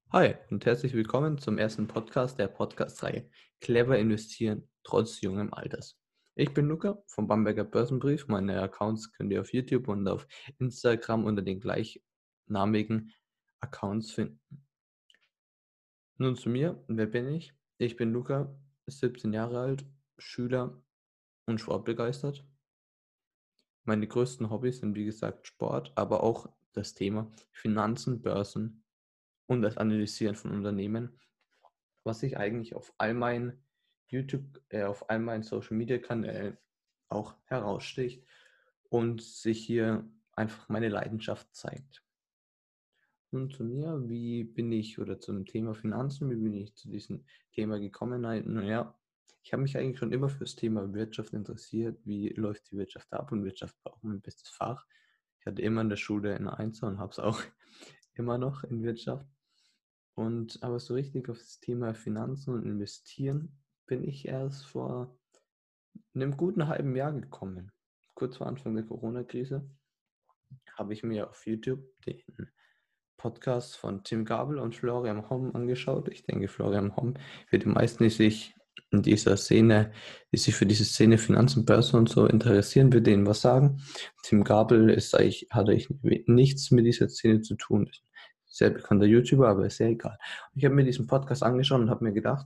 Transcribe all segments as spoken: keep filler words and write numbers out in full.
Hi und herzlich willkommen zum ersten Podcast der Podcast-Reihe Clever investieren trotz jungem Alters. Ich bin Luca vom Bamberger Börsenbrief. Meine Accounts könnt ihr auf YouTube und auf Instagram unter den gleichnamigen Accounts finden. Nun zu mir. Wer bin ich? Ich bin Luca, siebzehn Jahre alt, Schüler und sportbegeistert. Meine größten Hobbys sind wie gesagt Sport, aber auch das Thema Finanzen, Börsen und das Analysieren von Unternehmen, was sich eigentlich auf all meinen YouTube, äh, auf all meinen Social Media Kanälen auch heraussticht und sich hier einfach meine Leidenschaft zeigt. Nun zu mir, wie bin ich oder zum Thema Finanzen, wie bin ich zu diesem Thema gekommen? Naja, ich habe mich eigentlich schon immer für das Thema Wirtschaft interessiert. Wie läuft die Wirtschaft ab? Und Wirtschaft war auch mein bestes Fach. Ich hatte immer in der Schule eine Einser und habe es auch immer noch in Wirtschaft. Und aber so richtig auf das Thema Finanzen und Investieren bin ich erst vor einem guten halben Jahr gekommen. Kurz vor Anfang der Corona-Krise habe ich mir auf YouTube den Podcast von Tim Gabel und Florian Homm angeschaut. Ich denke, Florian Homm wird die meisten, die sich in dieser Szene, die sich für diese Szene Finanzen, Börse und so interessieren, wird denen was sagen. Tim Gabel ist eigentlich, hat eigentlich nichts mit dieser Szene zu tun. Sehr bekannter YouTuber, aber ist sehr egal. Ich habe mir diesen Podcast angeschaut und habe mir gedacht,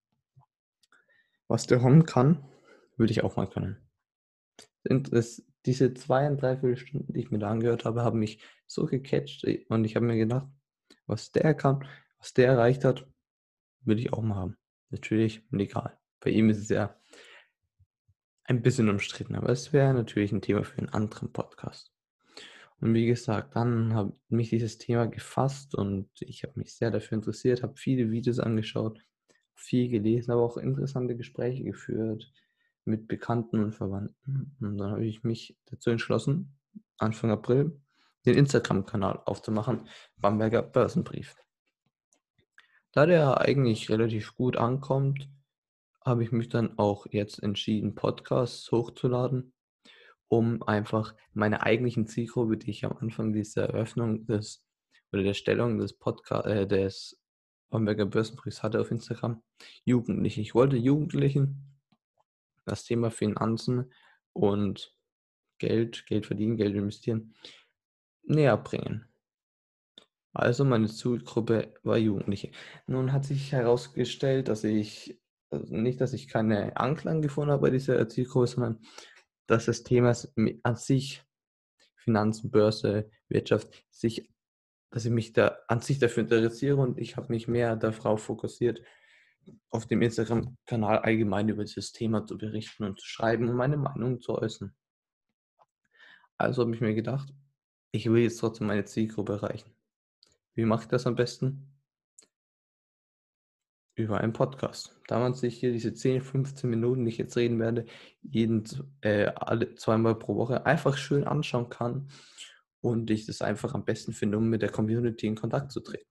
was der Homm kann, würde ich auch mal können. Und das, diese zwei, dreiviertel Stunden, die ich mir da angehört habe, haben mich so gecatcht und ich habe mir gedacht, was der kann, was der erreicht hat, will ich auch mal haben. Natürlich legal. Bei ihm ist es ja ein bisschen umstritten, aber es wäre natürlich ein Thema für einen anderen Podcast. Und wie gesagt, dann hat mich dieses Thema gefasst und ich habe mich sehr dafür interessiert, habe viele Videos angeschaut, viel gelesen, aber auch interessante Gespräche geführt mit Bekannten und Verwandten. Und dann habe ich mich dazu entschlossen, Anfang April den Instagram-Kanal aufzumachen, Bamberger Börsenbrief. Da der eigentlich relativ gut ankommt, habe ich mich dann auch jetzt entschieden, Podcasts hochzuladen, um einfach meine eigentlichen Zielgruppe, die ich am Anfang dieser Eröffnung des oder der Stellung des Podcast, äh, des Bamberger Börsenbriefs hatte auf Instagram, Jugendliche. Ich wollte Jugendlichen das Thema Finanzen und Geld, Geld verdienen, Geld investieren näher bringen. Also meine Zielgruppe war Jugendliche. Nun hat sich herausgestellt, dass ich, also nicht, dass ich keine Anklang gefunden habe bei dieser Zielgruppe, sondern dass das Thema an sich, Finanzen, Börse, Wirtschaft, sich, dass ich mich da an sich dafür interessiere und ich habe mich mehr darauf fokussiert, auf dem Instagram-Kanal allgemein über dieses Thema zu berichten und zu schreiben und meine Meinung zu äußern. Also habe ich mir gedacht, ich will jetzt trotzdem meine Zielgruppe erreichen. Wie mache ich das am besten? Über einen Podcast. Da man sich hier diese zehn, fünfzehn Minuten, die ich jetzt reden werde, jeden, äh, alle zweimal pro Woche einfach schön anschauen kann und ich das einfach am besten finde, um mit der Community in Kontakt zu treten.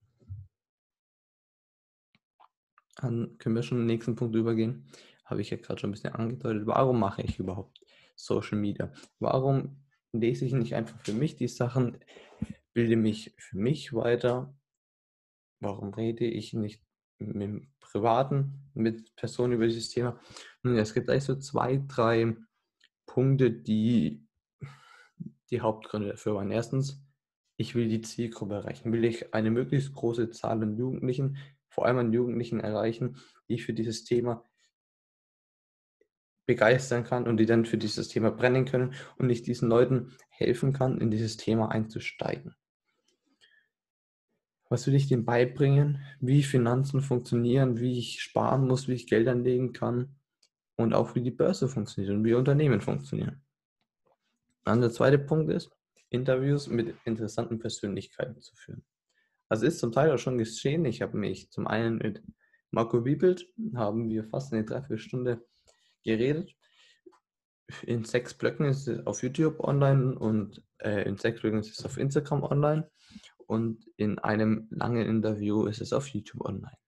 Dann können wir schon den nächsten Punkt übergehen. Habe ich ja gerade schon ein bisschen angedeutet. Warum mache ich überhaupt Social Media? Warum lese ich nicht einfach für mich die Sachen, bilde mich für mich weiter? Warum rede ich nicht im Privaten mit Personen über dieses Thema? Nun ja, es gibt eigentlich so zwei, drei Punkte, die die Hauptgründe dafür waren. Erstens, ich will die Zielgruppe erreichen. Will ich eine möglichst große Zahl an Jugendlichen, vor allem an Jugendlichen erreichen, die ich für dieses Thema begeistern kann und die dann für dieses Thema brennen können und ich diesen Leuten helfen kann, in dieses Thema einzusteigen. Was will ich denen beibringen? Wie Finanzen funktionieren, wie ich sparen muss, wie ich Geld anlegen kann und auch wie die Börse funktioniert und wie Unternehmen funktionieren. Dann der zweite Punkt ist, Interviews mit interessanten Persönlichkeiten zu führen. Also ist zum Teil auch schon geschehen. Ich habe mich zum einen mit Marco Wiebelt, haben wir fast eine Dreiviertelstunde geredet. In sechs Blöcken ist es auf YouTube online und äh, in sechs Blöcken ist es auf Instagram online und in einem langen Interview ist es auf YouTube online.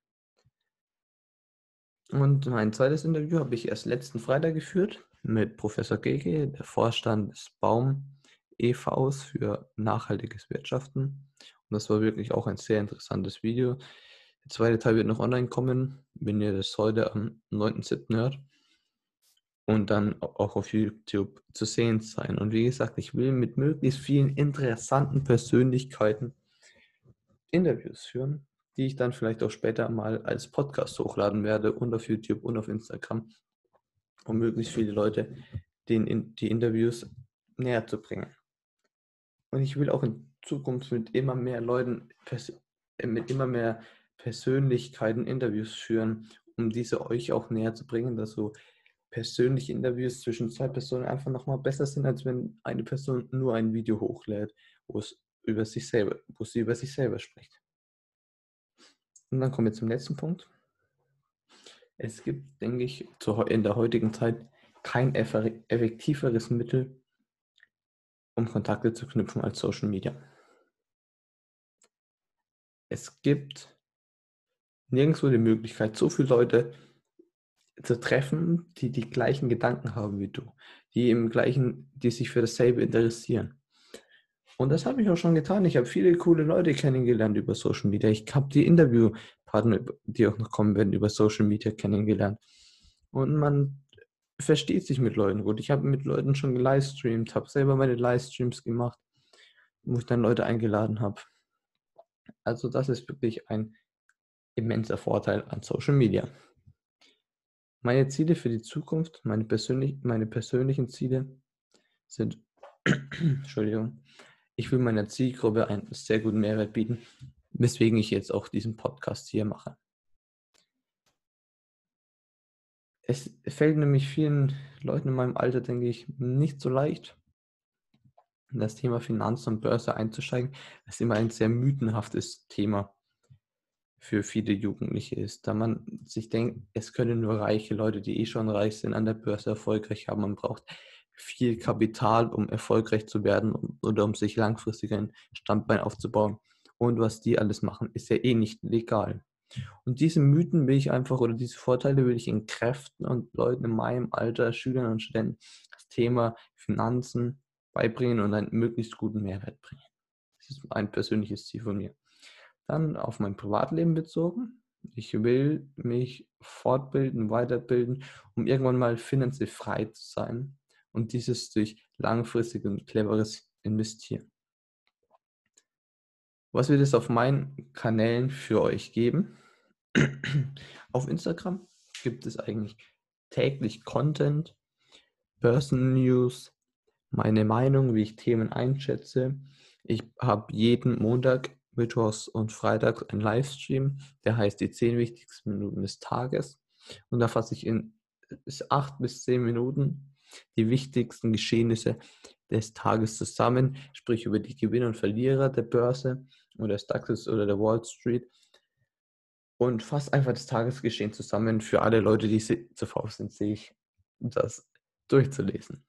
Und mein zweites Interview habe ich erst letzten Freitag geführt mit Professor Gege, der Vorstand des Baum e Vs für nachhaltiges Wirtschaften. Und das war wirklich auch ein sehr interessantes Video. Der zweite Teil wird noch online kommen, wenn ihr das heute am neunten siebten hört. Und dann auch auf YouTube zu sehen sein. Und wie gesagt, ich will mit möglichst vielen interessanten Persönlichkeiten Interviews führen, die ich dann vielleicht auch später mal als Podcast hochladen werde und auf YouTube und auf Instagram, um möglichst viele Leute den in die Interviews näher zu bringen. Und ich will auch in Zukunft mit immer mehr Leuten, mit immer mehr Persönlichkeiten Interviews führen, um diese euch auch näher zu bringen, dass so persönliche Interviews zwischen zwei Personen einfach nochmal besser sind, als wenn eine Person nur ein Video hochlädt, wo es über sich selber, wo sie über sich selber spricht. Und dann kommen wir zum letzten Punkt. Es gibt, denke ich, in der heutigen Zeit kein effektiveres Mittel, um Kontakte zu knüpfen als Social Media. Es gibt nirgendwo die Möglichkeit, so viele Leute zu treffen, die die gleichen Gedanken haben wie du, die im gleichen, die sich für dasselbe interessieren. Und das habe ich auch schon getan. Ich habe viele coole Leute kennengelernt über Social Media. Ich habe die Interviewpartner, die auch noch kommen werden, über Social Media kennengelernt. Und man versteht sich mit Leuten gut. Ich habe mit Leuten schon gelivestreamt, habe selber meine Livestreams gemacht, wo ich dann Leute eingeladen habe. Also das ist wirklich ein immenser Vorteil an Social Media. Meine Ziele für die Zukunft, meine, persönlich, meine persönlichen Ziele sind, Entschuldigung, ich will meiner Zielgruppe einen sehr guten Mehrwert bieten, weswegen ich jetzt auch diesen Podcast hier mache. Es fällt nämlich vielen Leuten in meinem Alter, denke ich, nicht so leicht, in das Thema Finanzen und Börse einzusteigen. Das ist immer ein sehr mythenhaftes Thema für viele Jugendliche ist, da man sich denkt, es können nur reiche Leute, die eh schon reich sind, an der Börse erfolgreich haben. Man braucht viel Kapital, um erfolgreich zu werden oder um sich langfristig ein Standbein aufzubauen. Und was die alles machen, ist ja eh nicht legal. Und diese Mythen will ich einfach, oder diese Vorteile will ich entkräften und Leuten in meinem Alter, Schülern und Studenten, das Thema Finanzen beibringen und einen möglichst guten Mehrwert bringen. Das ist ein persönliches Ziel von mir. Dann auf mein Privatleben bezogen. Ich will mich fortbilden, weiterbilden, um irgendwann mal finanziell frei zu sein und dieses durch langfristig und cleveres Investieren. Was wird es auf meinen Kanälen für euch geben? Auf Instagram gibt es eigentlich täglich Content, Börsen-News, meine Meinung, wie ich Themen einschätze. Ich habe jeden Montag, Mittwochs und Freitags einen Livestream, der heißt die zehn wichtigsten Minuten des Tages. Und da fasse ich in acht bis zehn Minuten die wichtigsten Geschehnisse des Tages zusammen, sprich über die Gewinner und Verlierer der Börse oder des DAXes oder der Wall Street und fasse einfach das Tagesgeschehen zusammen für alle Leute, die zu faul sind, sehe ich, das durchzulesen.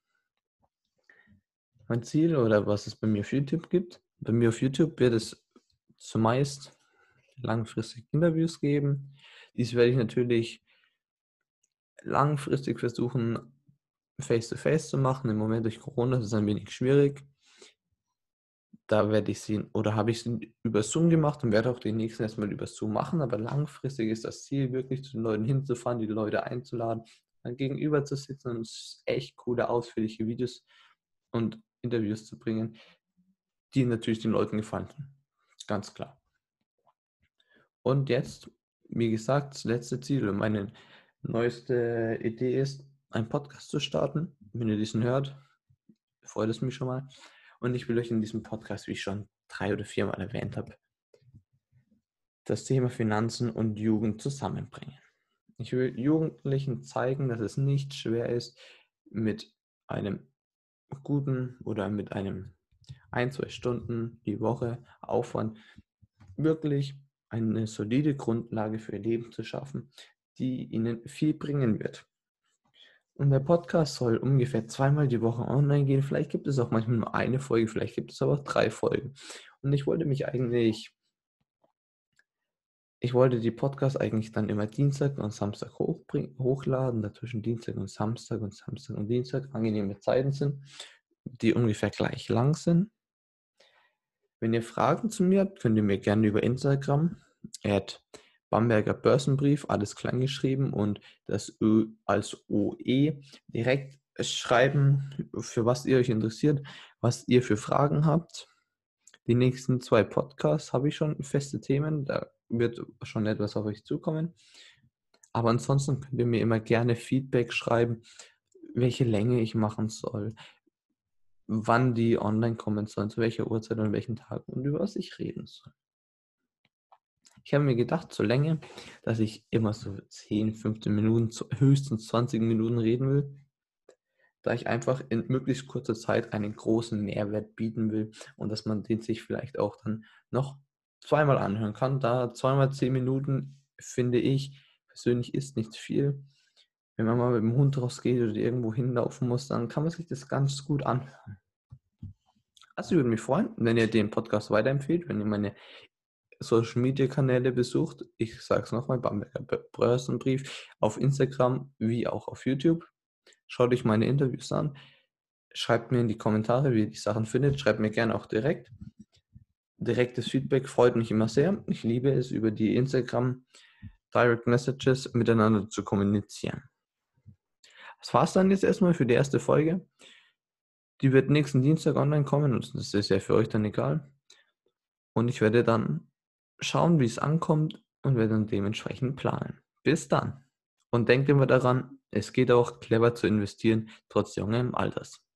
Mein Ziel oder was es bei mir auf YouTube gibt. Bei mir auf YouTube wird es zumeist langfristig Interviews geben. Dies werde ich natürlich langfristig versuchen, face-to-face zu machen. Im Moment durch Corona ist es ein wenig schwierig. Da werde ich sie, oder habe ich sie über Zoom gemacht und werde auch den nächsten erstmal über Zoom machen. Aber langfristig ist das Ziel, wirklich zu den Leuten hinzufahren, die Leute einzuladen, dann gegenüber zu sitzen und echt coole, ausführliche Videos und Interviews zu bringen, die natürlich den Leuten gefallen. Ganz klar. Und jetzt, wie gesagt, das letzte Ziel und meine neueste Idee ist, einen Podcast zu starten. Wenn ihr diesen hört, freut es mich schon mal. Und ich will euch in diesem Podcast, wie ich schon drei oder viermal erwähnt habe, das Thema Finanzen und Jugend zusammenbringen. Ich will Jugendlichen zeigen, dass es nicht schwer ist, mit einem guten oder mit einem ein, zwei Stunden die Woche Aufwand wirklich eine solide Grundlage für ihr Leben zu schaffen, die ihnen viel bringen wird. Und der Podcast soll ungefähr zweimal die Woche online gehen. Vielleicht gibt es auch manchmal nur eine Folge, vielleicht gibt es aber auch drei Folgen. Und ich wollte mich eigentlich, ich wollte die Podcasts eigentlich dann immer Dienstag und Samstag hochbringen, hochladen, dazwischen Dienstag und Samstag und Samstag und Dienstag angenehme Zeiten sind, die ungefähr gleich lang sind. Wenn ihr Fragen zu mir habt, könnt ihr mir gerne über Instagram at Bamberger Börsenbrief, alles klein geschrieben und das Ö als O E direkt schreiben, für was ihr euch interessiert, was ihr für Fragen habt. Die nächsten zwei Podcasts habe ich schon feste Themen, da wird schon etwas auf euch zukommen. Aber ansonsten könnt ihr mir immer gerne Feedback schreiben, welche Länge ich machen soll, wann die online kommen sollen, zu welcher Uhrzeit und welchen Tag und über was ich reden soll. Ich habe mir gedacht, zur Länge, dass ich immer so zehn, fünfzehn Minuten, höchstens zwanzig Minuten reden will, da ich einfach in möglichst kurzer Zeit einen großen Mehrwert bieten will und dass man den sich vielleicht auch dann noch zweimal anhören kann. Da zweimal zehn Minuten, finde ich, persönlich ist nicht viel. Wenn man mal mit dem Hund rausgeht oder irgendwo hinlaufen muss, dann kann man sich das ganz gut anhören. Also ich würde mich freuen, wenn ihr den Podcast weiterempfehlt, wenn ihr meine Social Media Kanäle besucht. Ich sage es nochmal, Bamberger Börsenbrief auf Instagram wie auch auf YouTube. Schaut euch meine Interviews an. Schreibt mir in die Kommentare, wie ihr die Sachen findet. Schreibt mir gerne auch direkt. Direktes Feedback freut mich immer sehr. Ich liebe es, über die Instagram Direct Messages miteinander zu kommunizieren. Das war es dann jetzt erstmal für die erste Folge. Die wird nächsten Dienstag online kommen und das ist ja für euch dann egal. Und ich werde dann schauen, wie es ankommt und werde dann dementsprechend planen. Bis dann. Und denkt immer daran, es geht auch clever zu investieren, trotz jungem Alters.